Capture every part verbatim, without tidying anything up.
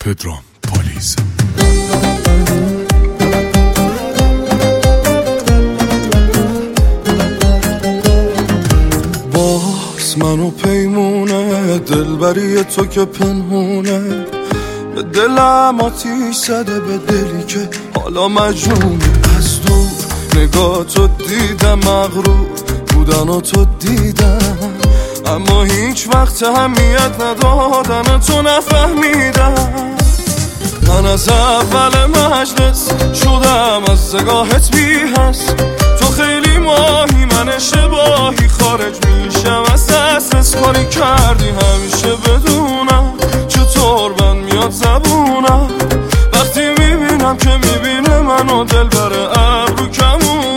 پدرام پالیز. باز منو پیمونه دلبری تو که پنهونه، به دلم آتیش زده، به دلی که حالا مجنونه. از دور نگاه تو دیدم، مغرور بودن و تو دیدم، اما هیچ وقت اهمیت ندادن تو نفهمیدم. من از اول مجلس شدم از نگاهت بی حس، تو خیلی ماهی من اشتباهی، خارج میشم از دسترس. کاری کردی همیشه بدونم چطور من میاد زبونم، وقتی میبینم که میبینه منو دل بره ابرو کمونه.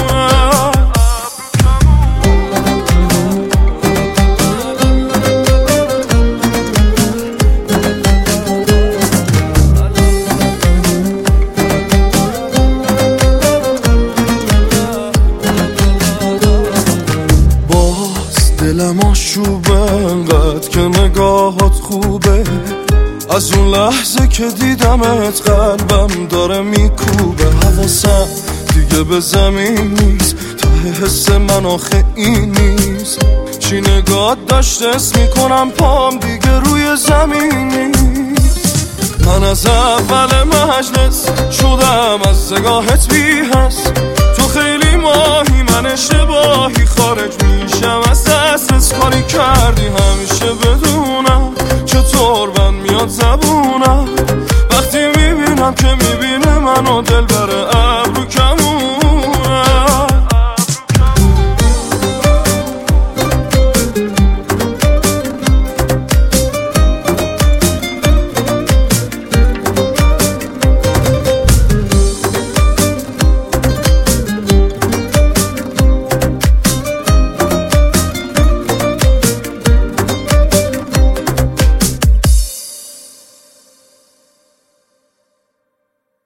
دلم آشوبه انقدر که نگاهات خوبه، از اون لحظه که دیدمت قلبم داره میکوبه. حواسم دیگه به زمین نیست، ته حس من آخه این نیست. چی نگات داشته اسم میکنم پام دیگه روی زمین نیست. من از اول مجلس شدم از نگاهت بی حس، تو خیلی ماهی من اشتباهی، خارج میشم از دسترس. کاری کردی همیشه بدونم چطور من میاد زبونم، وقتی میبینم که میبینه منو دل بره ابرو کمون.